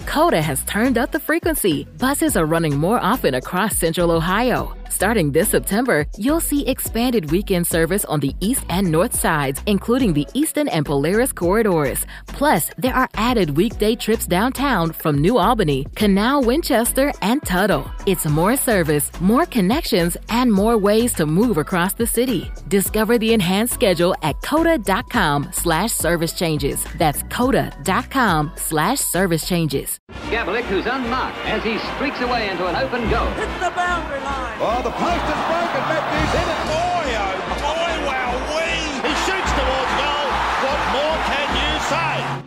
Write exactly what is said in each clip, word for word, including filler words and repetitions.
Coda has turned up the frequency. Buses are running more often across Central Ohio. Starting this September, you'll see expanded weekend service on the east and north sides, including the Eastern and Polaris corridors. Plus, there are added weekday trips downtown from New Albany, Canal, Winchester, and Tuttle. It's more service, more connections, and more ways to move across the city. Discover the enhanced schedule at coda.com slash service changes. That's coda.com slash service changes. Gavlik, who's unmarked as he streaks away into an open goal. Hits the boundary line. Oh, the post is broken. Matthews hit it. Boy, oh boy, wow-wee. He shoots towards goal. What more can you say?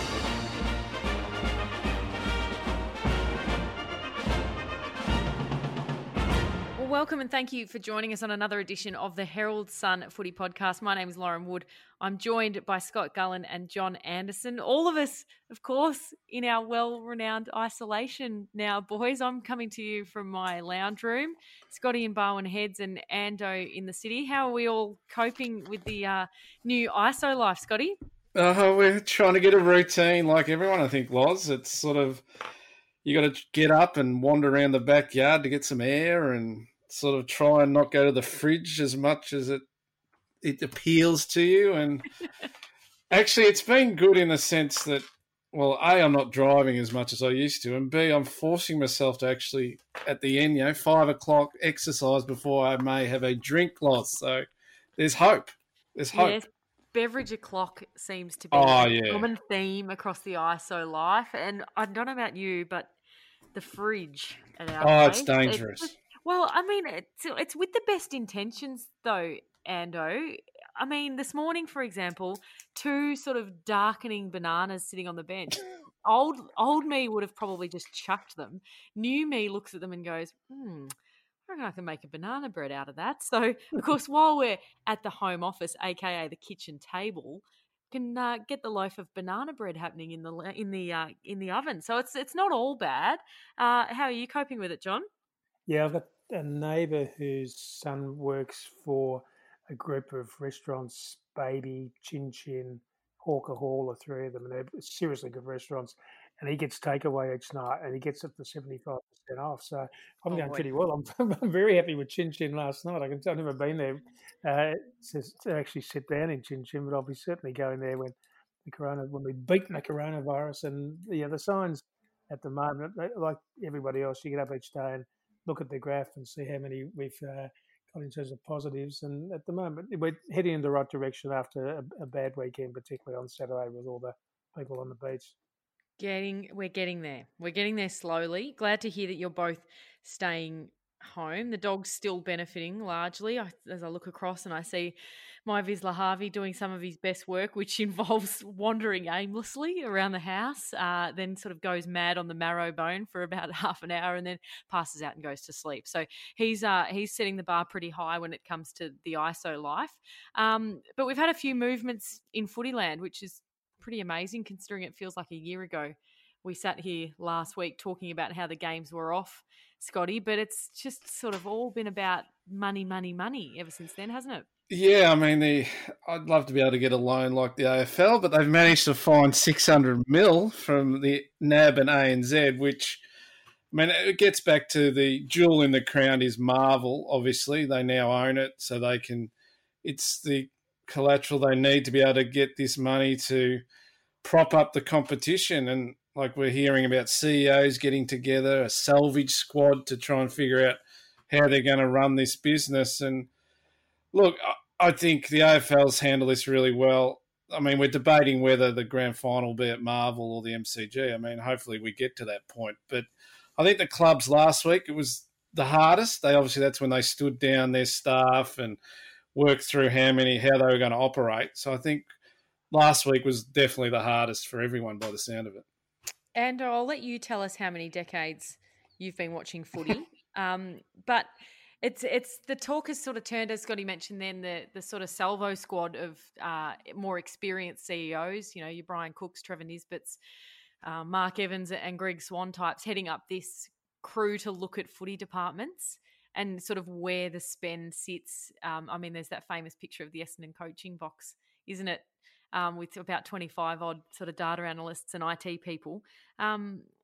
Well, welcome and thank you for joining us on another edition of the Herald Sun Footy Podcast. My name is Lauren Wood. I'm joined by Scott Gullen and John Anderson. All of us, of course, in our well-renowned isolation now, boys. I'm coming to you from my lounge room. Scotty in Barwon Heads and Ando in the city. How are we all coping with the uh, new I S O life, Scotty? Uh, we're trying to get a routine like everyone, I think, Loz. It's sort of, you got to get up and wander around the backyard to get some air and sort of try and not go to the fridge as much as it it appeals to you. And actually, it's been good in the sense that, well, A, I'm not driving as much as I used to, and B, I'm forcing myself to actually, at the end, you know, five o'clock exercise before I may have a drink loss. So there's hope. There's hope. Yes. Beverage o'clock seems to be oh, a yeah. common theme across the I S O life. And I don't know about you, but the fridge at our Oh, place, it's dangerous. It's, well, I mean, it's, it's with the best intentions, though, Ando. I mean, this morning, for example, two sort of darkening bananas sitting on the bench. Old old me would have probably just chucked them. New me looks at them and goes, hmm, I reckon I can make a banana bread out of that. So, of course, while we're at the home office, aka the kitchen table, can uh, get the loaf of banana bread happening in the in the uh, in the oven. So it's it's not all bad. Uh, how are you coping with it, John? Yeah, I've got a neighbour whose son works for a group of restaurants, Baby, Chin Chin, Hawker Hall, the three of them, and they're seriously good restaurants. And he gets takeaway each night, and he gets it for seventy-five percent off. So I'm Oh, going boy. pretty well. I'm, I'm very happy with Chin Chin last night. I can tell I've never been there uh, to, to actually sit down in Chin Chin, but I'll be certainly going there when the corona, when we've beaten the coronavirus. And yeah, the signs at the moment, like everybody else, you get up each day and look at the graph and see how many we've uh, got in terms of positives. And at the moment, we're heading in the right direction after a, a bad weekend, particularly on Saturday with all the people on the beach. Getting, we're getting there. We're getting there slowly. Glad to hear that you're both staying home. The dog's still benefiting largely. I, as I look across and I see my Vizsla Harvey doing some of his best work, which involves wandering aimlessly around the house, uh, then sort of goes mad on the marrow bone for about half an hour and then passes out and goes to sleep. So he's uh, he's setting the bar pretty high when it comes to the I S O life. Um, but we've had a few movements in Footyland, which is pretty amazing considering it feels like a year ago. We sat here last week talking about how the games were off, Scotty, but it's just sort of all been about money, money, money ever since then, hasn't it? Yeah, I mean, the I'd love to be able to get a loan like the A F L, but they've managed to find six hundred mil from the N A B and A N Z, which, I mean, it gets back to the jewel in the crown is Marvel, obviously. They now own it, so they can, it's the collateral they need to be able to get this money to prop up the competition. And like we're hearing about C E Os getting together, a salvage squad to try and figure out how they're going to run this business. And look, I think the A F L's handled this really well. I mean, we're debating whether the grand final will be at Marvel or the M C G. I mean, hopefully we get to that point. But I think the clubs last week, it was the hardest. They obviously, that's when they stood down their staff and worked through how many, how they were going to operate. So I think last week was definitely the hardest for everyone by the sound of it. And I'll let you tell us how many decades you've been watching footy. um, but it's it's the talk has sort of turned, as Scotty mentioned then, the the sort of salvo squad of uh, more experienced C E Os, you know, your Brian Cooks, Trevor Nisbets, uh, Mark Evans and Greg Swan types heading up this crew to look at footy departments and sort of where the spend sits. Um, I mean, there's that famous picture of the Essendon coaching box, isn't it? Um, with about twenty-five odd sort of data analysts and I T people. Um,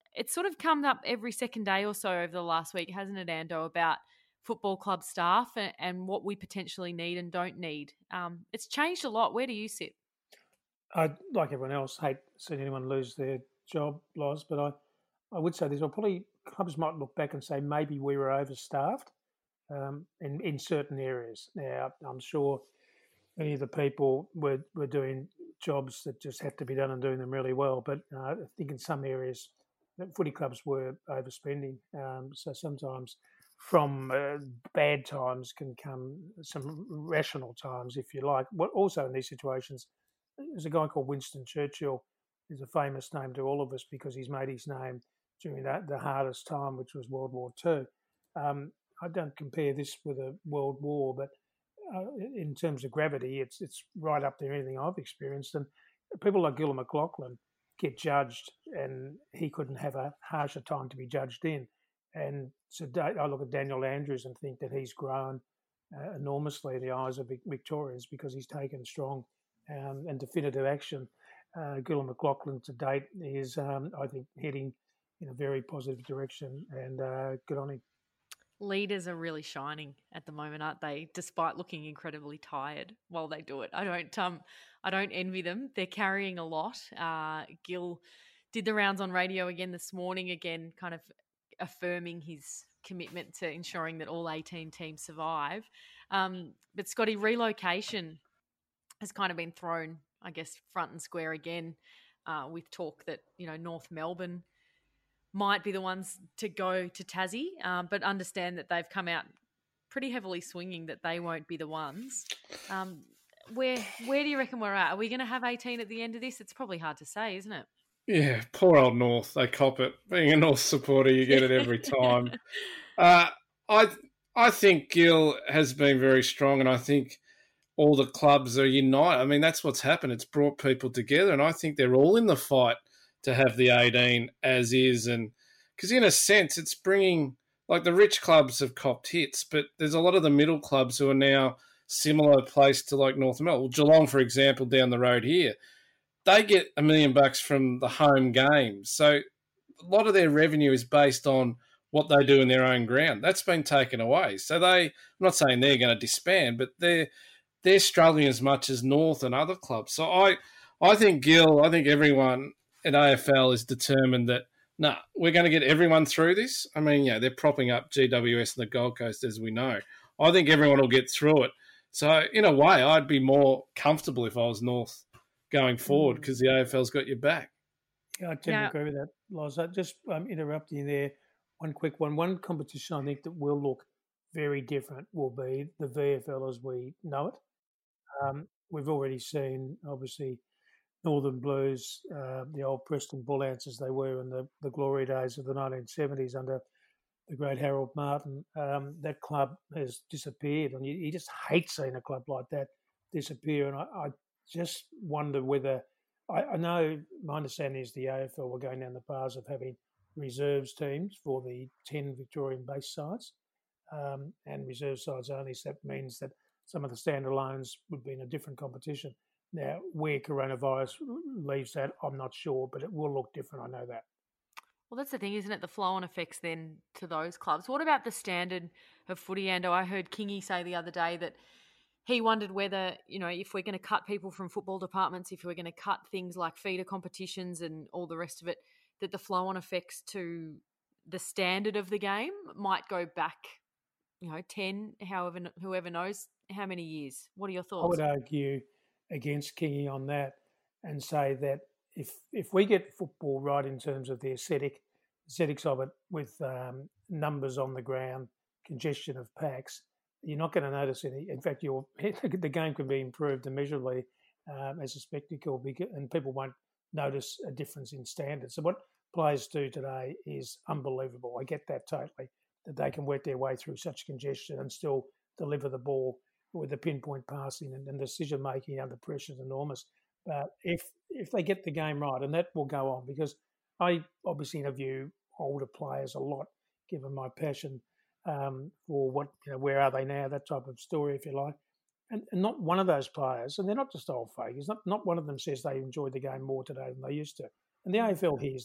it's sort of come up every second day or so over the last week, hasn't it, Ando, about football club staff and, and what we potentially need and don't need. Um, it's changed a lot. Where do you sit? I, like everyone else, hate seeing anyone lose their job, Loz, but I, I would say this, well, probably clubs might look back and say maybe we were overstaffed um, in, in certain areas. Now, I'm sure many of the people were, were doing jobs that just have to be done and doing them really well, but uh, I think in some areas footy clubs were overspending. Um, so sometimes from uh, bad times can come some rational times, if you like. What also in these situations, there's a guy called Winston Churchill. He's a famous name to all of us because he's made his name during that, the hardest time, which was World War Two. Um, I don't compare this with a world war, but uh, in terms of gravity, it's it's right up there, anything I've experienced. And people like Gillon McLachlan get judged, and he couldn't have a harsher time to be judged in. And so I look at Daniel Andrews and think that he's grown uh, enormously in the eyes of Victorians because he's taken strong um, and definitive action. Uh, Gillon McLachlan to date is, um, I think, heading in a very positive direction, and uh, good on him. Leaders are really shining at the moment, aren't they? Despite looking incredibly tired while they do it, I don't, um, I don't envy them. They're carrying a lot. Uh, Gill did the rounds on radio again this morning, again, kind of affirming his commitment to ensuring that all eighteen teams survive. Um, but Scotty, relocation has kind of been thrown, I guess, front and square again, uh, with talk that, you know, North Melbourne might be the ones to go to Tassie, um, but understand that they've come out pretty heavily swinging that they won't be the ones. Um, where where do you reckon we're at? Are we going to have eighteen at the end of this? It's probably hard to say, isn't it? Yeah, poor old North. They cop it. Being a North supporter, you get it every time. uh, I I think Gill has been very strong, and I think all the clubs are united. I mean, that's what's happened. It's brought people together, and I think they're all in the fight to have the eighteen as is. And because in a sense, it's bringing, like the rich clubs have copped hits, but there's a lot of the middle clubs who are now similar placed to like North Melbourne. Well, Geelong, for example, down the road here, they get a million bucks from the home games. So a lot of their revenue is based on what they do in their own ground. That's been taken away. So they, I'm not saying they're going to disband, but they're they're struggling as much as North and other clubs. So I, I think Gill, I think everyone at A F L is determined that, no, nah, we're going to get everyone through this. I mean, yeah, they're propping up G W S and the Gold Coast, as we know. I think everyone will get through it. So in a way, I'd be more comfortable if I was North going forward because the A F L's got your back. Yeah, I tend yeah. to agree with that, Loz. Just um, interrupting you there, one quick one. One competition I think that will look very different will be the V F L as we know it. Um, we've already seen, obviously, Northern Blues, uh, the old Preston Bullants as they were in the, the glory days of the nineteen seventies under the great Harold Martin. Um, that club has disappeared, and you, you just hate seeing a club like that disappear. And I, I just wonder whether I, I know my understanding is the A F L were going down the paths of having reserves teams for the ten Victorian base sides um, and reserve sides only. So that means that some of the standalones would be in a different competition. Now, where coronavirus leaves that, I'm not sure, but it will look different. I know that. Well, that's the thing, isn't it? The flow-on effects then to those clubs. What about the standard of footy, Ando? I heard Kingy say the other day that he wondered whether, you know, if we're going to cut people from football departments, if we're going to cut things like feeder competitions and all the rest of it, that the flow-on effects to the standard of the game might go back, you know, ten, however, whoever knows how many years. What are your thoughts? I would argue against Kingy on that and say that if if we get football right in terms of the aesthetic, aesthetics of it with um, numbers on the ground, congestion of packs, you're not going to notice any. In fact, your the game can be improved immeasurably um, as a spectacle, and people won't notice a difference in standards. So what players do today is unbelievable. I get that totally, that they can work their way through such congestion and still deliver the ball with the pinpoint passing and, and decision making under pressure is enormous. But if if they get the game right, and that will go on, because I obviously interview older players a lot, given my passion um, for what, you know, where are they now, that type of story, if you like. And, and not one of those players, and they're not just old fakers, not, not one of them says they enjoy the game more today than they used to. And the A F L hears that.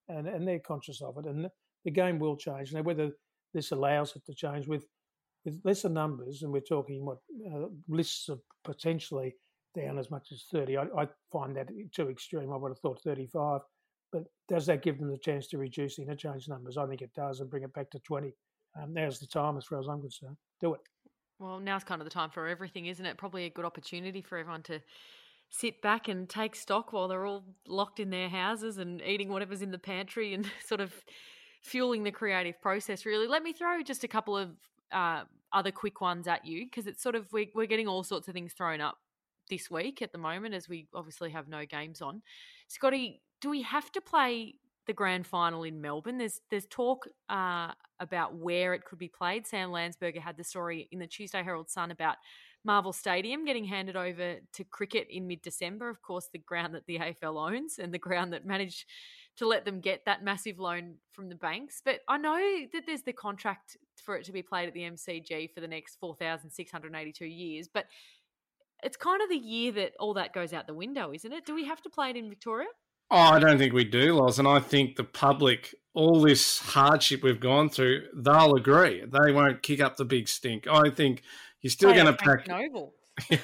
and, and they're conscious of it. And the game will change. Now, whether this allows it to change with, with lesser numbers, and we're talking, what, uh, lists of potentially down as much as thirty, I, I find that too extreme. I would have thought thirty-five. But does that give them the chance to reduce interchange numbers? I think it does, and bring it back to twenty. Um, now's the time, as far as I'm concerned. Do it. Well, now's kind of the time for everything, isn't it? Probably a good opportunity for everyone to sit back and take stock while they're all locked in their houses and eating whatever's in the pantry and sort of fueling the creative process, really. Let me throw just a couple of uh, other quick ones at you, because it's sort of, we, we're getting all sorts of things thrown up this week at the moment, as we obviously have no games on. Scotty, do we have to play the grand final in Melbourne? There's there's talk uh, about where it could be played. Sam Landsberger had the story in the Tuesday Herald Sun about Marvel Stadium getting handed over to cricket in mid-December. Of course, the ground that the A F L owns and the ground that managed to let them get that massive loan from the banks. But I know that there's the contract for it to be played at the M C G for the next four thousand six hundred eighty-two years. But it's kind of the year that all that goes out the window, isn't it? Do we have to play it in Victoria? Oh, I don't think we do, Loz. And I think the public, all this hardship we've gone through, they'll agree. They won't kick up the big stink. I think you're still going to pack. Yeah,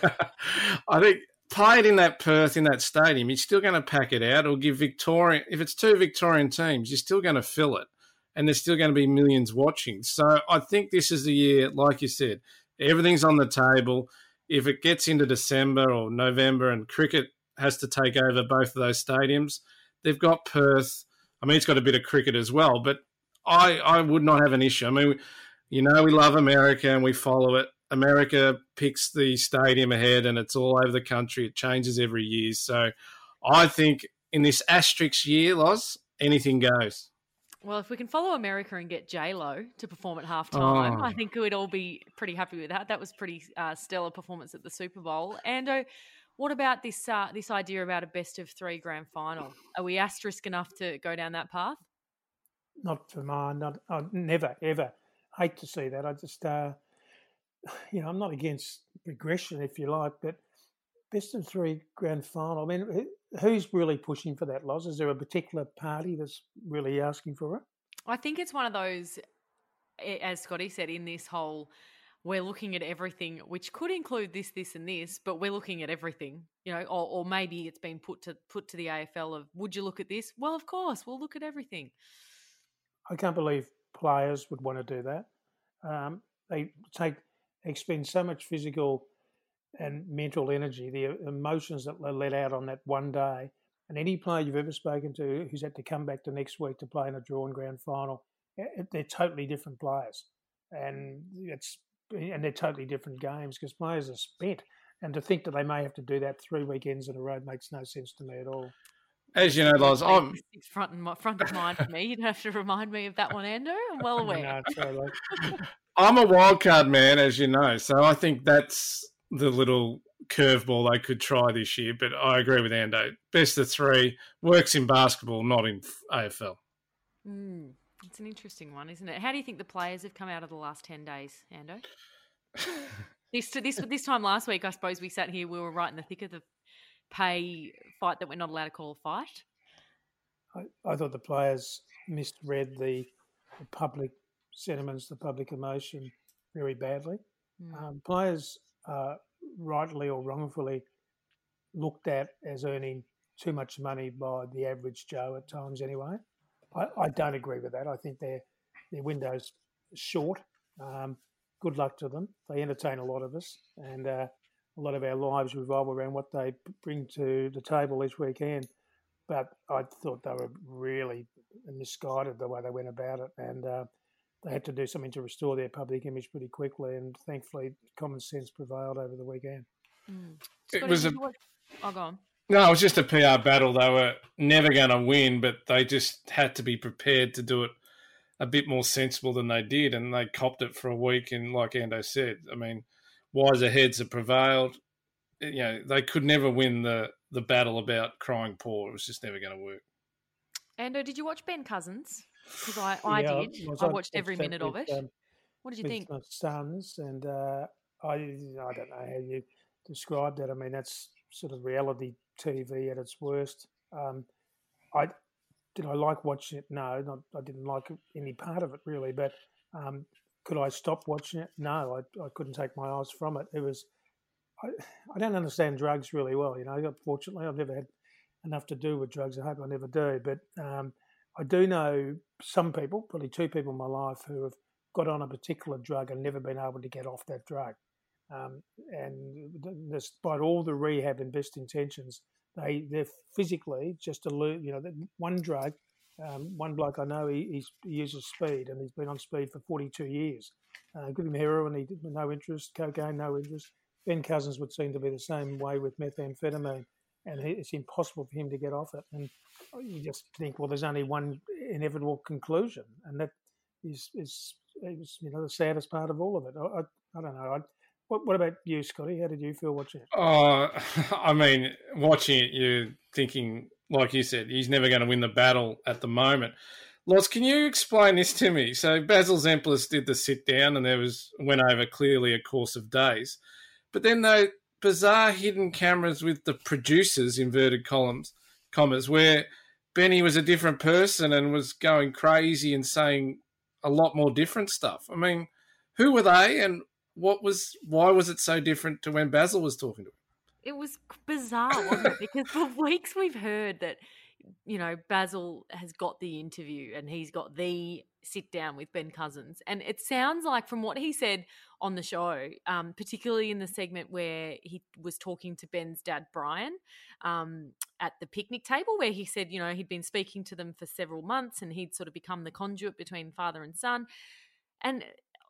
I think play it in that Perth, in that stadium, you're still going to pack it out or give Victorian. If it's two Victorian teams, you're still going to fill it, and there's still going to be millions watching. So I think this is the year, like you said, everything's on the table. If it gets into December or November and cricket has to take over both of those stadiums, they've got Perth. I mean, it's got a bit of cricket as well, but I, I would not have an issue. I mean, you know, we love America and we follow it. America picks the stadium ahead and it's all over the country. It changes every year. So I think in this asterisk year, Loz, anything goes. Well, if we can follow America and get J-Lo to perform at halftime, Oh. I think we'd all be pretty happy with that. That was pretty uh, stellar performance at the Super Bowl. Ando, what about this uh, this idea about a best of three grand final? Are we asterisk enough to go down that path? Not for mine. Not, I never, ever. Hate to see that. I just, uh, you know, I'm not against progression, if you like, but best of three grand final. I mean, who- who's really pushing for that, Loz? Is there a particular party that's really asking for it? I think it's one of those, eh, as Scotty said, in this whole, we're looking at everything, which could include this, this, and this, but we're looking at everything, you know, or, or maybe it's been put to put to the A F L of, would you look at this? Well, of course, we'll look at everything. I can't believe players would want to do that. Um, they take, they expend so much physical and mental energy, the emotions that they let out on that one day. And any player you've ever spoken to who's had to come back to next week to play in a drawn grand final, eh, they're totally different players, and it's and they're totally different games because players are spent. And to think that they may have to do that three weekends in a row makes no sense to me at all. As you know, Loz, I'm It's front, and, front of mind for me. You don't have to remind me of that one, Ando. I'm well aware. No, totally. I'm a wild card man, as you know. So I think that's the little curveball they could try this year. But I agree with Ando. Best of three works in basketball, not in A F L. Mm, it's an interesting one, isn't it? How do you think the players have come out of the last ten days, Ando? this this this time last week, I suppose we sat here, we were right in the thick of the pay fight that we're not allowed to call a fight. I, I thought the players misread the, the public sentiments, the public emotion very badly. Mm. Um, players are rightly or wrongfully looked at as earning too much money by the average Joe at times anyway. I, I don't agree with that. I think their their window's short. Um, good luck to them. They entertain a lot of us, and uh, a lot of our lives revolve around what they bring to the table each weekend. But I thought they were really misguided the way they went about it, and uh, they had to do something to restore their public image pretty quickly, and thankfully common sense prevailed over the weekend. Mm. It Scotty, was did a- you watch- Oh, go on. No, it was just a P R battle. They were never going to win, but they just had to be prepared to do it a bit more sensible than they did, and they copped it for a week. And like Ando said, I mean, wiser heads have prevailed. You know, they could never win the, the battle about crying poor. It was just never going to work. Ando, did you watch Ben Cousins? Because I, I Yeah, did. was I on- watched every that minute of with, it. um, What did you with think? my sons, and uh, I I don't know how you describe that. I mean, that's sort of reality T V at its worst. Um, I did I like watching it? No, not, I didn't like any part of it really. But um, could I stop watching it? No, I, I couldn't take my eyes from it. It was I, I don't understand drugs really well. You know, fortunately, I've never had enough to do with drugs. I hope I never do. But um, I do know some people, probably two people in my life, who have got on a particular drug and never been able to get off that drug. Um, and despite all the rehab and best intentions, they they're physically just alert. You know, one drug. Um, one bloke I know, he, he's, he uses speed, and he's been on speed for forty-two years. Uh, give him heroin, he did no interest. Cocaine, no interest. Ben Cousins would seem to be the same way with methamphetamine, and it's impossible for him to get off it. And you just think, well, there's only one inevitable conclusion, and that is, is, is you know, the saddest part of all of it. I, I, I don't know. I, what, what about you, Scotty? How did you feel watching it? Oh, I mean, watching it, you're thinking, like you said, he's never going to win the battle at the moment. Loz, can you explain this to me? So Basil Zemplis did the sit down, and there was went over clearly a course of days. But then those bizarre hidden cameras with the producers, inverted columns, commas, where Benny was a different person and was going crazy and saying a lot more different stuff. I mean, who were they, and what was why was it so different to when Basil was talking to him? It was bizarre, wasn't it? Because for weeks we've heard that, you know, Basil has got the interview and he's got the sit down with Ben Cousins. And it sounds like from what he said on the show, um, particularly in the segment where he was talking to Ben's dad, Brian, um, at the picnic table, where he said, you know, he'd been speaking to them for several months and he'd sort of become the conduit between father and son. And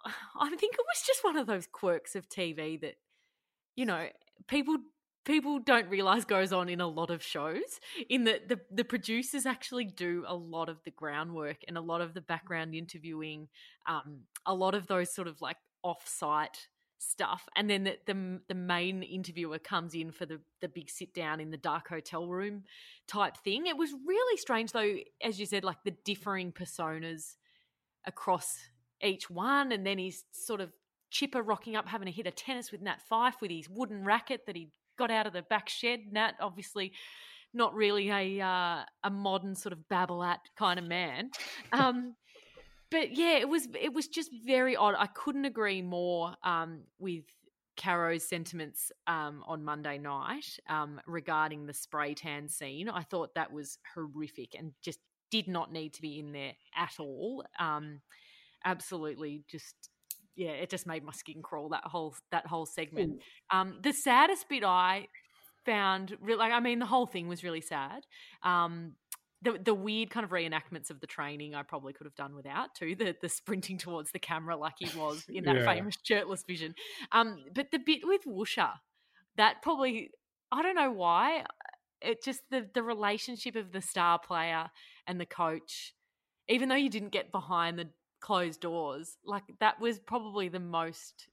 I think it was just one of those quirks of T V that, you know, people people don't realise goes on in a lot of shows, in that the, the producers actually do a lot of the groundwork and a lot of the background interviewing, um, a lot of those sort of like off-site stuff. And then the, the, the main interviewer comes in for the, the big sit down in the dark hotel room type thing. It was really strange though, as you said, like the differing personas across each one. And then he's sort of Chipper rocking up having to hit a tennis with Nat Fyfe with his wooden racket that he got out of the back shed. Nat, obviously not really a uh, a modern sort of babble-at kind of man. Um, but yeah, it was it was just very odd. I couldn't agree more um, with Caro's sentiments um, on Monday night um, regarding the spray tan scene. I thought that was horrific and just did not need to be in there at all. Um, absolutely just... Yeah, it just made my skin crawl, that whole that whole segment. Um, the saddest bit I found, like, I mean, the whole thing was really sad. Um, the the weird kind of reenactments of the training I probably could have done without too. The the sprinting towards the camera like he was in that yeah. famous shirtless vision. Um, but the bit with Woosha, that probably, I don't know why, it just the the relationship of the star player and the coach, even though you didn't get behind the closed doors, like that was probably the most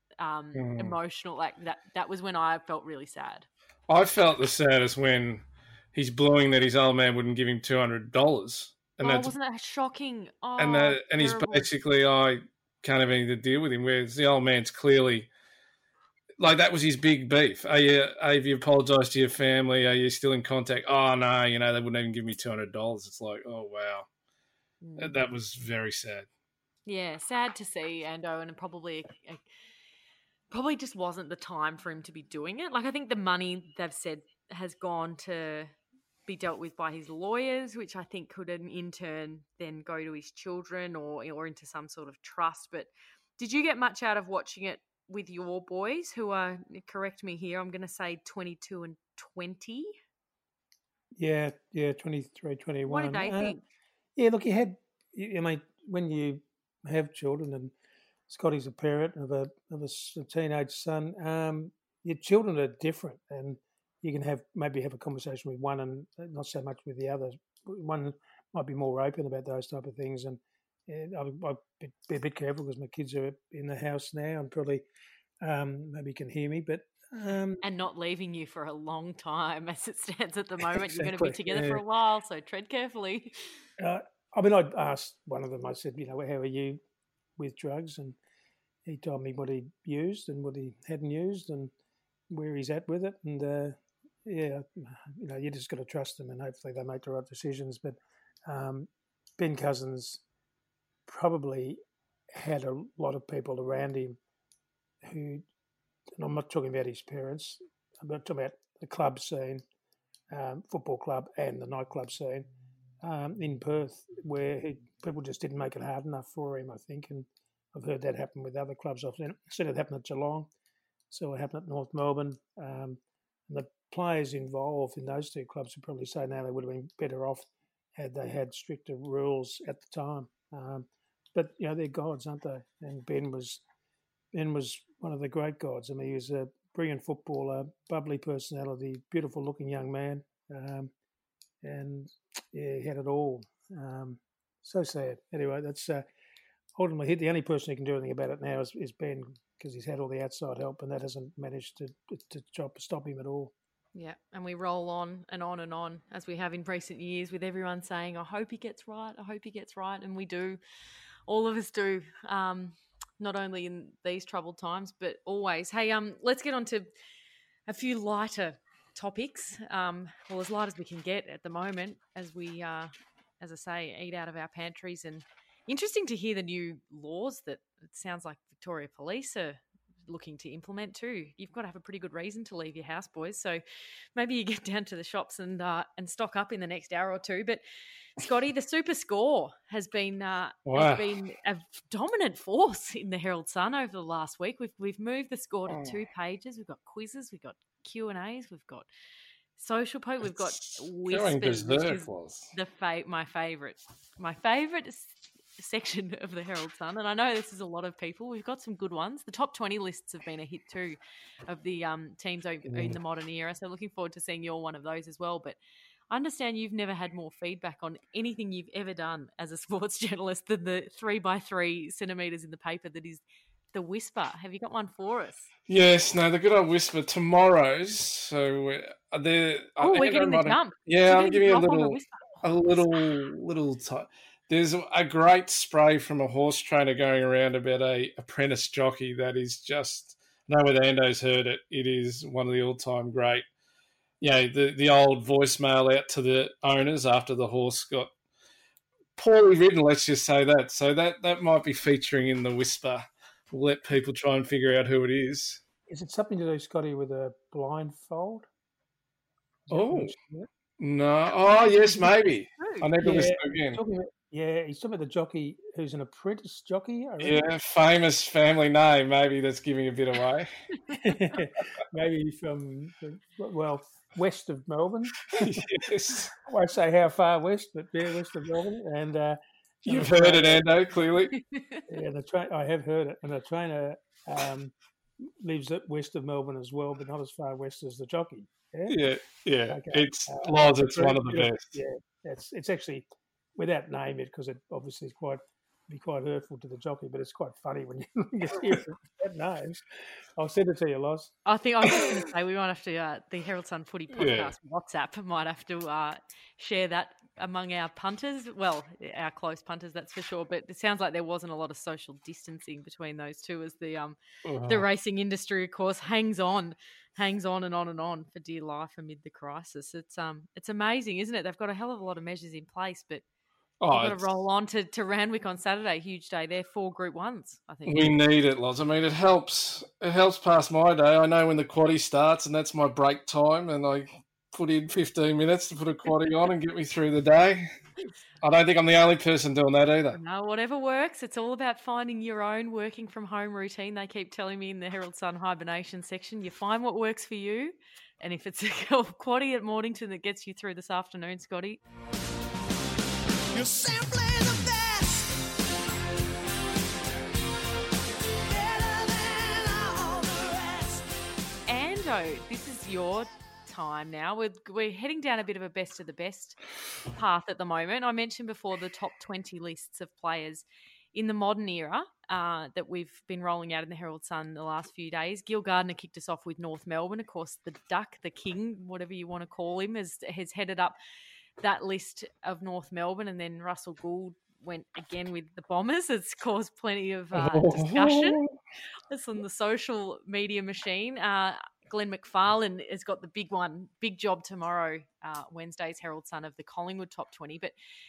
um mm. emotional. Like that that was when I felt really sad. I felt the saddest when he's blowing that his old man wouldn't give him two hundred dollars, and oh, that's wasn't that shocking? Oh, and that and he's basically I can't have anything to deal with him. Whereas the old man's clearly like that was his big beef. Are you have you apologised to your family? Are you still in contact? Oh no, you know they wouldn't even give me two hundred dollars. It's like, oh wow, mm. that, that was very sad. Yeah, sad to see, Ando, and probably a, probably just wasn't the time for him to be doing it. Like, I think the money they've said has gone to be dealt with by his lawyers, which I think could in turn then go to his children or or into some sort of trust. But did you get much out of watching it with your boys, who are, correct me here, I'm going to say twenty-two and twenty? Yeah, yeah, twenty-three, twenty-one. What did they uh, think? Yeah, look, you had, I mean, when you have children, and Scotty's a parent of a of a, a teenage son. Um, your children are different, and you can have maybe have a conversation with one and not so much with the other. One might be more open about those type of things, and, and I'll, I'll be a bit careful because my kids are in the house now and probably um, maybe can hear me, but. Um, and not leaving you for a long time as it stands at the moment. Exactly, you're going to be together yeah. for a while, so tread carefully. Uh, I mean, I asked one of them, I said, you know, how are you with drugs? And he told me what he used and what he hadn't used and where he's at with it. And, uh, yeah, you know, you just got to trust them and hopefully they make the right decisions. But Um, Ben Cousins probably had a lot of people around him who, and I'm not talking about his parents, I'm not talking about the club scene, um, football club and the nightclub scene um, in Perth, where he, people just didn't make it hard enough for him, I think, and I've heard that happen with other clubs. I've seen it happen at Geelong, so it happened at North Melbourne. Um, and the players involved in those two clubs would probably say now they would have been better off had they had stricter rules at the time. Um, but, you know, they're gods, aren't they? And Ben was Ben was one of the great gods. I mean, he was a brilliant footballer, bubbly personality, beautiful-looking young man. Um, and, yeah, he had it all. Um, so sad. Anyway, that's uh, ultimately the only person who can do anything about it now is, is Ben, because he's had all the outside help, and that hasn't managed to, to, to stop him at all. Yeah, and we roll on and on and on, as we have in recent years, with everyone saying, I hope he gets right, I hope he gets right, and we do. All of us do, um, not only in these troubled times, but always. Hey, um, let's get on to a few lighter topics, um, well, as light as we can get at the moment, as we, uh, as I say, eat out of our pantries. And interesting to hear the new laws that it sounds like Victoria Police are looking to implement too. You've got to have a pretty good reason to leave your house, boys. So maybe you get down to the shops and uh, and stock up in the next hour or two. But Scotty, the Super Score has been uh, Wow. has been a dominant force in the Herald Sun over the last week. We've we've moved the score to two pages. We've got quizzes, we've got Q and A's, we've got social poke, we've got Going whispers, which berserk is was. the fa- my favourite, my favourite s- section of the Herald Sun. And I know this is a lot of people. We've got some good ones. The top twenty lists have been a hit too, of the um, teams over, in the modern era. So looking forward to seeing you're one of those as well. But I understand you've never had more feedback on anything you've ever done as a sports journalist than the three by three centimetres in the paper that is the Whisper. Have you got one for us? Yes, no, the good old Whisper tomorrow's. So uh, they're. Oh, we're getting the jump. Yeah, We're I'm getting giving you a the drop on the little, Whisper. a little, little. T- There's a great spray from a horse trainer going around about a apprentice jockey that is just. I know whether Ando's heard it. It is one of the all-time great. You know, the the old voicemail out to the owners after the horse got poorly ridden. Let's just say that. So that that might be featuring in the Whisper. We'll let people try and figure out who it is. Is it something to do, Scotty, with a blindfold? Is that Oh. what it's called? No. Oh, yes, maybe. I need to Yeah, listen again. Talking about, yeah, he's talking about the jockey who's an apprentice jockey. I reckon. Yeah, famous family name. Maybe that's giving a bit away. Maybe from, the, well, west of Melbourne. Yes. I won't say how far west, but yeah, west of Melbourne. And uh, and You've the heard it, trainer- Ando, clearly. Yeah, the tra- I have heard it, and the trainer um, lives at west of Melbourne as well, but not as far west as the jockey. Yeah, Yeah, yeah. Okay. It's Uh, Loz, it's very one of the beautiful. best. Yeah, it's it's actually without name it because it obviously is quite be quite hurtful to the jockey, but it's quite funny when you, you hear it without names. I'll send it to you, Loz. I think I was just going to say we might have to, uh, the Herald Sun Footy Podcast Yeah. WhatsApp might have to uh, share that among our punters. Well, our close punters, that's for sure. But it sounds like there wasn't a lot of social distancing between those two as the um the Oh. racing industry, of course, hangs on, hangs on and on and on for dear life amid the crisis. It's um it's amazing, isn't it? They've got a hell of a lot of measures in place, but Oh, we've got to it's- roll on to, to Randwick on Saturday. Huge day there, four Group Ones, I think. we need it, Loz. I mean, it helps. It helps pass my day. I know when the quaddie starts, and that's my break time, and I put in fifteen minutes to put a quaddie on and get me through the day. I don't think I'm the only person doing that either. No, whatever works. It's all about finding your own working from home routine. They keep telling me in the Herald Sun hibernation section, you find what works for you. And if it's a quaddie at Mornington that gets you through this afternoon, Scotty. You're simply the best. Better than all the rest. Ando, this is your time now. We're, we're heading down a bit of a best of the best path at the moment. I mentioned before the top twenty lists of players in the modern era uh, that we've been rolling out in the Herald Sun the last few days. Gil Gardner kicked us off with North Melbourne. Of course, the Duck, the King, whatever you want to call him, has, has headed up that list of North Melbourne. And then Russell Gould went again with the Bombers. It's caused plenty of uh, discussion. It's on the social media machine. Uh, Glenn McFarlane has got the big one, big job tomorrow, uh, Wednesday's Herald Sun of the Collingwood top twenty. But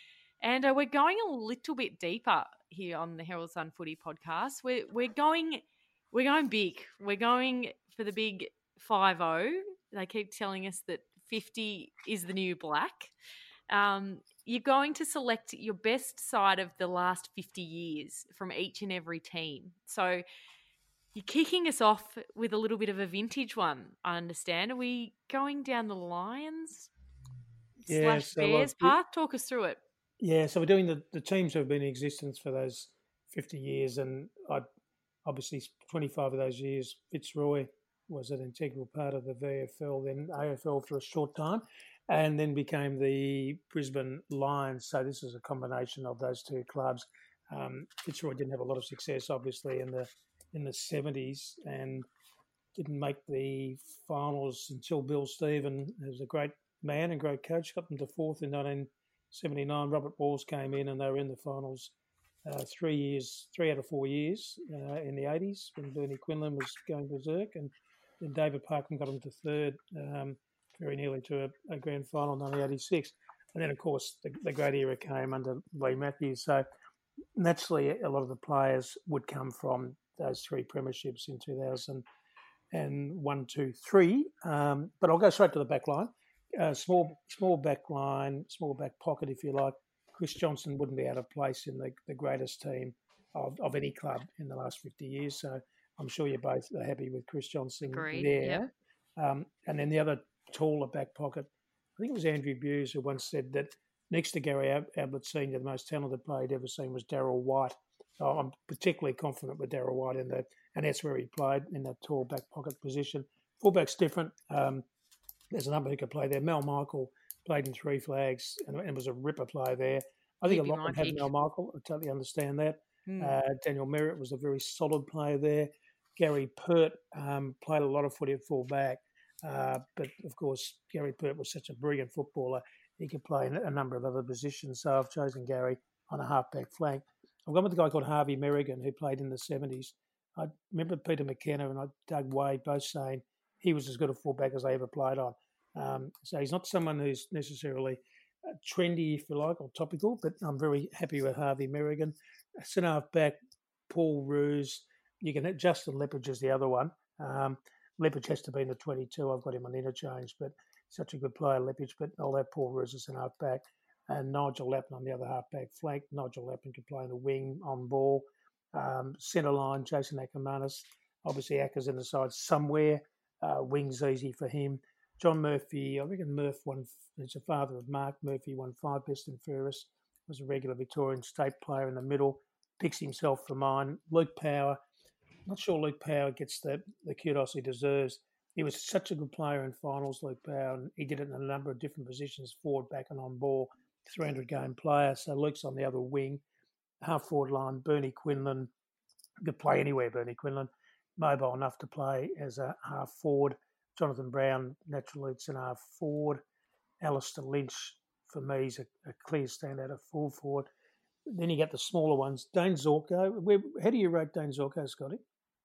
And uh, we're going a little bit deeper here on the Herald Sun Footy podcast. We're we're going we're going big. We're going for the big five oh. They keep telling us that fifty is the new black. Um, you're going to select your best side of the last fifty years from each and every team. So you're kicking us off with a little bit of a vintage one, I understand. Are we going down the Lions Yeah, slash so, Bears like, path? Talk us through it. Yeah, so we're doing the, the teams who have been in existence for those fifty years, and I obviously twenty-five of those years, Fitzroy was an integral part of the V F L, then A F L for a short time, and then became the Brisbane Lions. So this is a combination of those two clubs. Um, Fitzroy didn't have a lot of success, obviously, in the in the seventies, and didn't make the finals until Bill Stephen, who was a great man and great coach, got them to fourth in nineteen seventy-nine. Robert Walls came in and they were in the finals uh, three years, three out of four years uh, in the eighties when Bernie Quinlan was going berserk, and then David Parkman got them to third, um, very nearly to a, a grand final in nineteen eighty-six. And then, of course, the, the great era came under Lee Matthews. So naturally, a lot of the players would come from those three premierships in two thousand one, two, three. Um, but I'll go straight to the back line. Uh, small, small back line, small back pocket, if you like. Chris Johnson wouldn't be out of place in the, the greatest team of, of any club in the last fifty years. So I'm sure you're both happy with Chris Johnson Agreed, there. Yep. Um, and then the other taller back pocket, I think it was Andrew Buse who once said that next to Gary Ablett Senior, the most talented player he'd ever seen was Darryl White. So I'm particularly confident with Darryl White in that, and that's where he played, in that tall back pocket position. Fullback's different. Um, There's a number who could play there. Mel Michael played in three flags and, and was a ripper player there. I think He'd a lot would have Mel Michael. I totally understand that. Mm. Uh, Daniel Merritt was a very solid player there. Gary Pert um, played a lot of footy at full back. Uh, but, of course, Gary Pert was such a brilliant footballer. He could play in a number of other positions. So I've chosen Gary on a half-back flank. I've gone with a guy called Harvey Merrigan who played in the seventies. I remember Peter McKenna and Doug Wade both saying he was as good a fullback as they ever played on. Um, so he's not someone who's necessarily uh, trendy, if you like, or topical, but I'm very happy with Harvey Merrigan. Centre half back, Paul Roos. You can Justin Lepage is the other one. Um, Lepage has to be in the twenty-two. I've got him on interchange, but such a good player, Lepage. But I'll have Paul Roos as centre half back, and Nigel Lappin on the other half back flank. Nigel Lappin can play in the wing on ball. Um, centre line, Jason Ackermanis. Obviously, Acker's in the side somewhere. Uh, wing's easy for him. John Murphy, I reckon Murph won, he's the father of Mark Murphy, won five best and fairest, was a regular Victorian state player in the middle, picks himself for mine. Luke Power, not sure Luke Power gets the, the kudos he deserves. He was such a good player in finals, Luke Power, and he did it in a number of different positions, forward, back and on ball, three hundred game player. So Luke's on the other wing, half forward line, Bernie Quinlan, could play anywhere, Bernie Quinlan, mobile enough to play as a half forward. Jonathan Brown, naturally, it's an half forward. Alistair Lynch, for me, is a, a clear standout of full forward. Then you get the smaller ones. Dane Zorko. Where, how do you rate Dane Zorko, Scotty?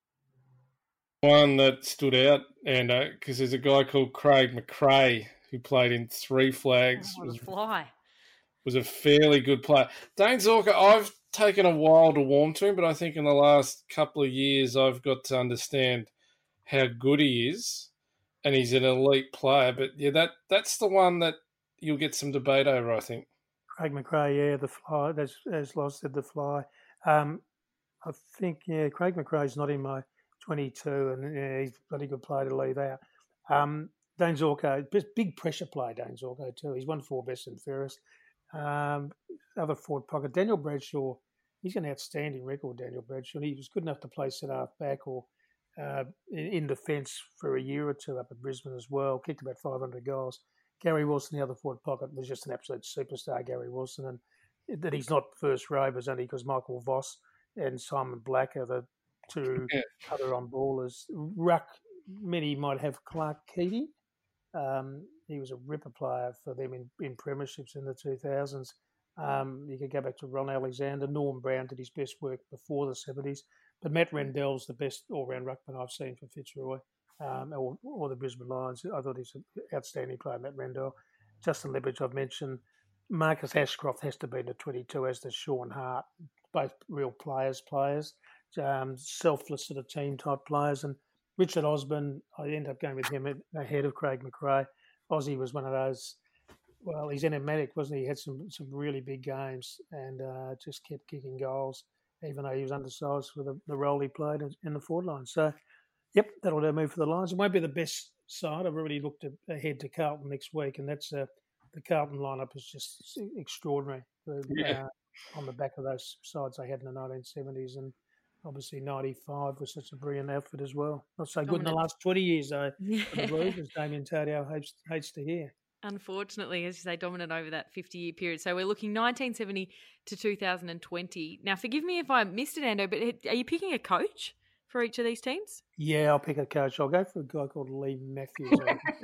One that stood out, and because uh, there's a guy called Craig McRae who played in three flags. Oh, was, fly. was a fairly good player. Dane Zorko, I've taken a while to warm to him, but I think in the last couple of years I've got to understand how good he is. And he's an elite player, but yeah, that that's the one that you'll get some debate over, I think. Craig McRae, yeah, the fly, as, as Loz said, the fly. Um, I think, yeah, Craig McRae's not in my twenty-two, and yeah, he's a bloody good player to leave out. Um, Dane Zorko, big pressure player, Dane Zorko, too. He's won four best and fairest. Um, other forward pocket, Daniel Bradshaw, he's an outstanding record, Daniel Bradshaw. He was good enough to play centre-half back or Uh, in, in defence for a year or two up at Brisbane as well, kicked about five hundred goals. Gary Wilson, the other forward pocket, was just an absolute superstar, Gary Wilson, and that he's not first row was only because Michael Voss and Simon Black are the two yeah. other on-ballers. Ruck, many might have Clark Keating. Um, he was a ripper player for them in, in premierships in the two thousands. Um, you could go back to Ron Alexander. Norm Brown did his best work before the seventies. But Matt Rendell's the best all-round ruckman I've seen for Fitzroy um, or, or the Brisbane Lions. I thought he's an outstanding player, Matt Rendell. Justin Lepage, I've mentioned. Marcus Ashcroft has to be in the twenty-two, as does Sean Hart, both real players, players, um, selfless sort of team type players. And Richard Osborne, I ended up going with him ahead of Craig McRae. Aussie was one of those. Well, he's enigmatic, wasn't he? He had some some really big games and uh, just kept kicking goals, even though he was undersized for the, the role he played in, in the forward line. So, yep, that'll do move for the Lions. It won't be the best side. I've already looked at, ahead to Carlton next week, and that's uh, the Carlton lineup is just extraordinary. Yeah. Uh, on the back of those sides they had in the nineteen seventies, and obviously ninety-five was such a brilliant outfit as well. Not so good in the last twenty years, though, Yeah. for the Blues, as Damien Tadio hates, hates to hear. Unfortunately, as you say, dominant over that fifty-year period. So we're looking nineteen seventy to two thousand twenty. Now, forgive me if I missed it, Ando, but are you picking a coach for each of these teams? Yeah, I'll pick a coach. I'll go for a guy called Lee Matthews.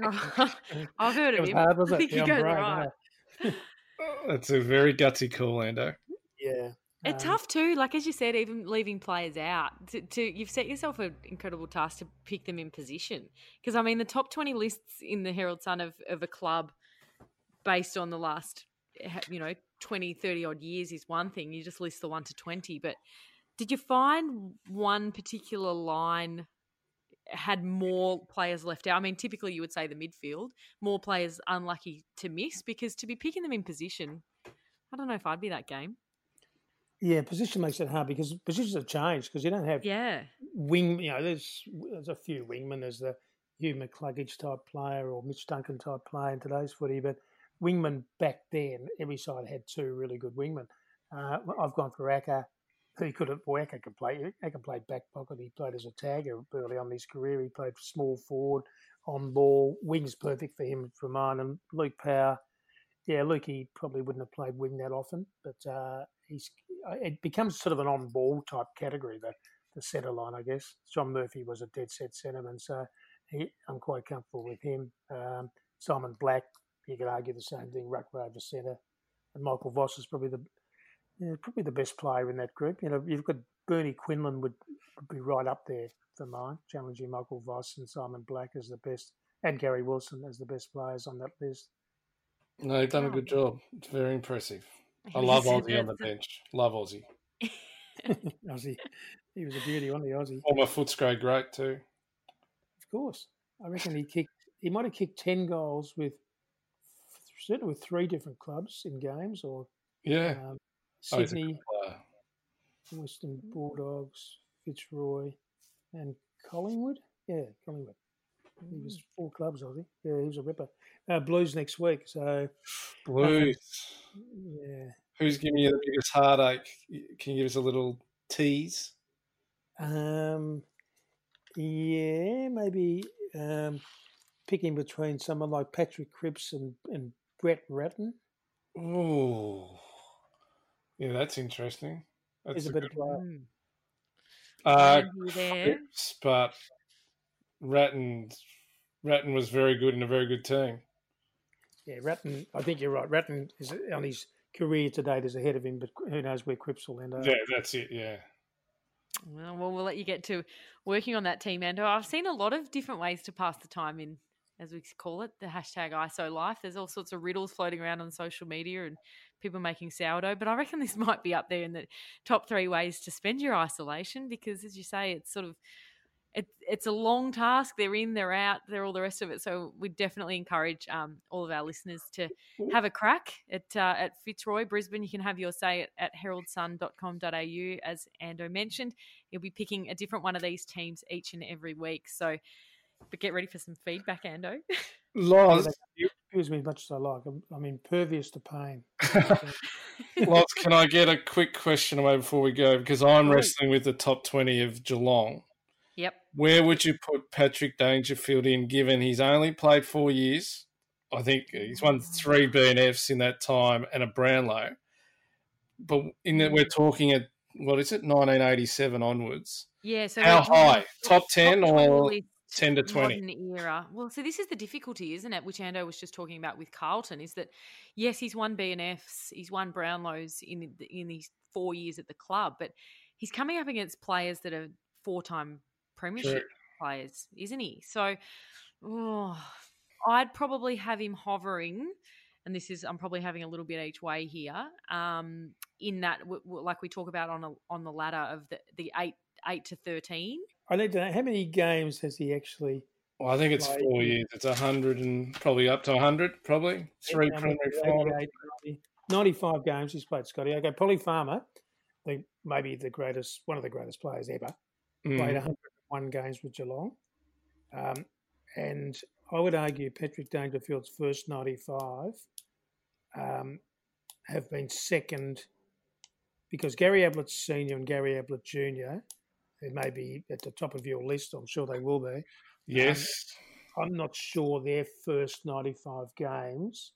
I've heard It of was him. hard, was I it? think Yeah, you I'm go brave, right. yeah. That's a very gutsy call, Lando. Yeah. It's Um, tough too, like as you said, even leaving players out. To, to you've set yourself an incredible task to pick them in position. Because I mean, the top twenty lists in the Herald Sun of, of a club based on the last, you know, twenty, thirty odd years is one thing. You just list the one to twenty. But did you find one particular line had more players left out? I mean, typically you would say the midfield, more players unlucky to miss, because to be picking them in position, I don't know if I'd be that game. Yeah, position makes it hard because positions have changed because you don't have Yeah. wing. You know, there's there's a few wingmen. There's the Hugh McCluggage type player or Mitch Duncan type player in today's footy, but wingmen back then, every side had two really good wingmen. Uh, I've gone for Acker, who could have. Well, Acker could play. Acker played back pocket. He played as a tagger early on in his career. He played small forward, on ball. Wing's perfect for him for mine. And Luke Power. Yeah, Lukey probably wouldn't have played wing that often, but uh, he's it becomes sort of an on-ball type category, the, the centre line, I guess. John Murphy was a dead-set centreman, so he, I'm quite comfortable with him. Um, Simon Black, you could argue the same thing, ruck rover centre. And Michael Voss is probably the yeah, probably the best player in that group. You know, you've got Bernie Quinlan would, would be right up there for mine, challenging Michael Voss and Simon Black as the best, and Gary Wilson as the best players on that list. No, you've done a good job. It's very impressive. I love Aussie on the bench. Love Aussie. Aussie. He was a beauty, wasn't he, Aussie? Former Footscray great too. Of course. I reckon he kicked, he might have kicked ten goals with, certainly with three different clubs in games, or Yeah. um, Oh, he's a Sydney, good player. Western Bulldogs, Fitzroy, and Collingwood. Yeah, Collingwood. He was four clubs, Aussie. Yeah, he was a ripper. Uh, Blues next week, so Blues. yeah. Who's giving you the biggest heartache? Can you give us a little tease? Um, yeah, maybe um, picking between someone like Patrick Cripps and, and Brett Ratton. Oh, yeah, that's interesting. That's He's a a better good player. Mm. Uh, You there? Cripps, but Ratton, Ratton was very good in a very good team. Yeah, Ratton, I think you're right. Ratton is on his career to date is ahead of him, but who knows where Cripps will end up. Yeah, that's it. Yeah. Well, well, we'll let you get to working on that team, Ando. I've seen a lot of different ways to pass the time in, as we call it, the hashtag I S O Life. There's all sorts of riddles floating around on social media and people making sourdough, but I reckon this might be up there in the top three ways to spend your isolation because, as you say, it's sort of it, it's a long task. They're in, they're out, they're all the rest of it. So we definitely encourage um, all of our listeners to have a crack at uh, at Fitzroy, Brisbane. You can have your say at, at herald sun dot com dot a u. As Ando mentioned, you'll be picking a different one of these teams each and every week. So, but get ready for some feedback, Ando. Loz, Excuse me, much as I like. I'm, I'm impervious to pain. Loz, can I get a quick question away before we go? Because I'm Sure. wrestling with the top twenty of Geelong. Yep. Where would you put Patrick Dangerfield in, given he's only played four years? I think he's won three B N Fs in that time and a Brownlow. But in that, we're talking at, what is it, nineteen eighty-seven onwards. Yeah. So How we're talking high? top- Top ten top twenty or list, ten to twenty? modern era. Well, so this is the difficulty, isn't it? Which Ando was just talking about with Carlton, is that yes, he's won B N Fs, he's won Brownlows in in these four years at the club, but he's coming up against players that are four-time premiership True. players, isn't he? So, oh, I'd probably have him hovering and this is I'm probably having a little bit each way here. Um, in that, w- w- like we talk about on a, on the ladder of the, the eight eight to thirteen. I need to know how many games has he actually? Well, I think it's played? four years. It's a hundred and probably up to a hundred. Probably three Yeah, primary eighty-eight, finals. ninety, ninety-five games he's played, Scotty. Okay, Polly Farmer, the, maybe the greatest, one of the greatest players ever, Mm. played one hundred one games with Geelong. Um, and I would argue Patrick Dangerfield's first ninety-five um, have been second because Gary Ablett Senior and Gary Ablett Junior, who may be at the top of your list, I'm sure they will be. Yes. Um, I'm not sure their first ninety-five games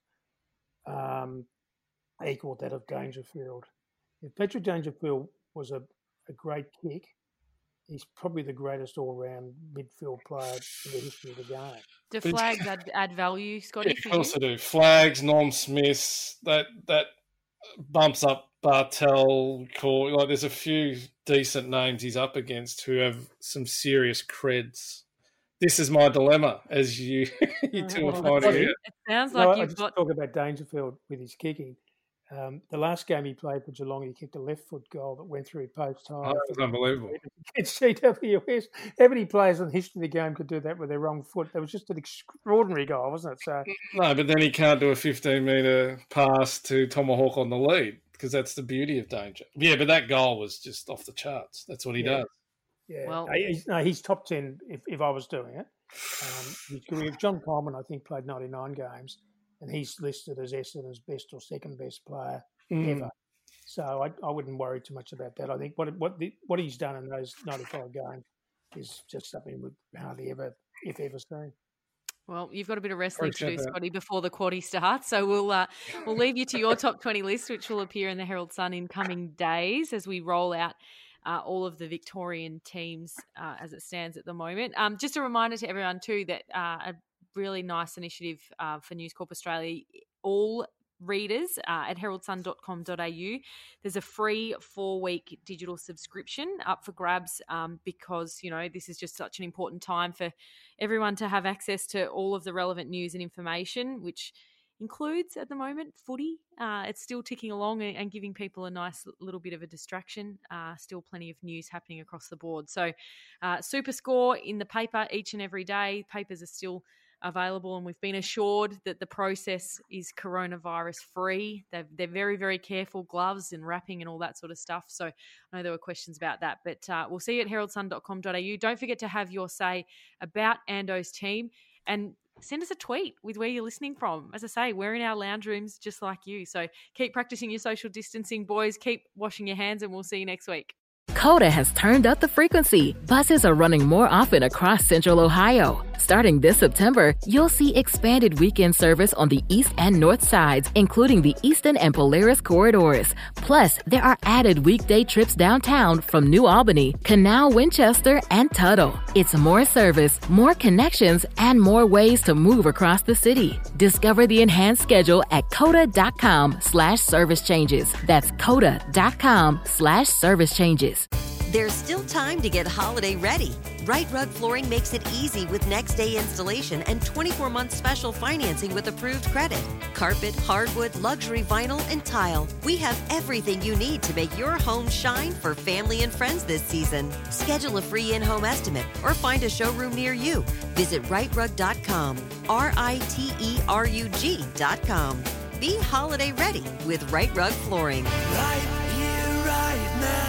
um, equaled that of Dangerfield. If Patrick Dangerfield was a, a great kick, he's probably the greatest all-round midfield player in the history of the game. Do flags add, add value, Scotty? Yeah, for of course you? they do. Flags, Norm Smith, that that bumps up Bartel. Cor- Like there's a few decent names he's up against who have some serious creds. This is my dilemma, as you you two are finding out. It sounds No, like I you've just got. talk about Dangerfield with his kicking. Um, the last game he played for Geelong, he kicked a left foot goal that went through post high. Oh, that was unbelievable. Against G W S. How many players in the history of the game could do that with their wrong foot? That was just an extraordinary goal, wasn't it? So No, but then he can't do a fifteen metre pass to Tomahawk on the lead because that's the beauty of Danger. Yeah, but that goal was just off the charts. That's what he Yeah. does. yeah, Well- no, he's, no, he's top ten if, if I was doing it. Um, his career, John Coleman, I think, played ninety-nine games, and he's listed as Essendon's best or second best player Mm. ever. So I, I wouldn't worry too much about that. I think what what the, what he's done in those ninety-five games is just something we've hardly ever, if ever, seen. Well, you've got a bit of wrestling to do, Appreciate that. Scotty, before the quaddie starts. So we'll uh, we'll leave you to your top twenty list, which will appear in the Herald Sun in coming days as we roll out uh, all of the Victorian teams uh, as it stands at the moment. Um, just a reminder to everyone too that uh, a really nice initiative uh, for News Corp Australia. All readers uh, at herald sun dot com dot a u. There's a free four-week digital subscription up for grabs um, because, you know, this is just such an important time for everyone to have access to all of the relevant news and information, which includes at the moment footy. Uh, it's still ticking along and, and giving people a nice little bit of a distraction. Uh, still plenty of news happening across the board. So uh, Super Score in the paper each and every day. Papers are still available, and we've been assured that the process is coronavirus free. They're, they're very, very careful, gloves and wrapping and all that sort of stuff. So I know there were questions about that, but uh, we'll see you at herald sun dot com dot a u. Don't forget to have your say about Ando's team and send us a tweet with where you're listening from. As I say, we're in our lounge rooms just like you. So keep practicing your social distancing, boys. Keep washing your hands, and we'll see you next week. Coda has turned up the frequency. Buses are running more often across Central Ohio. Starting this September, you'll see expanded weekend service on the east and north sides, including the Eastern and Polaris corridors. Plus, there are added weekday trips downtown from New Albany, Canal, Winchester, and Tuttle. It's more service, more connections, and more ways to move across the city. Discover the enhanced schedule at coda.com slash service changes. That's coda.com slash service changes. There's still time to get holiday ready. Right Rug Flooring makes it easy with next day installation and twenty-four month special financing with approved credit. Carpet, hardwood, luxury vinyl, and tile. We have everything you need to make your home shine for family and friends this season. Schedule a free in-home estimate or find a showroom near you. Visit right rug dot com, R I T E R U G dot com. Be holiday ready with Right Rug Flooring. Right here, right now.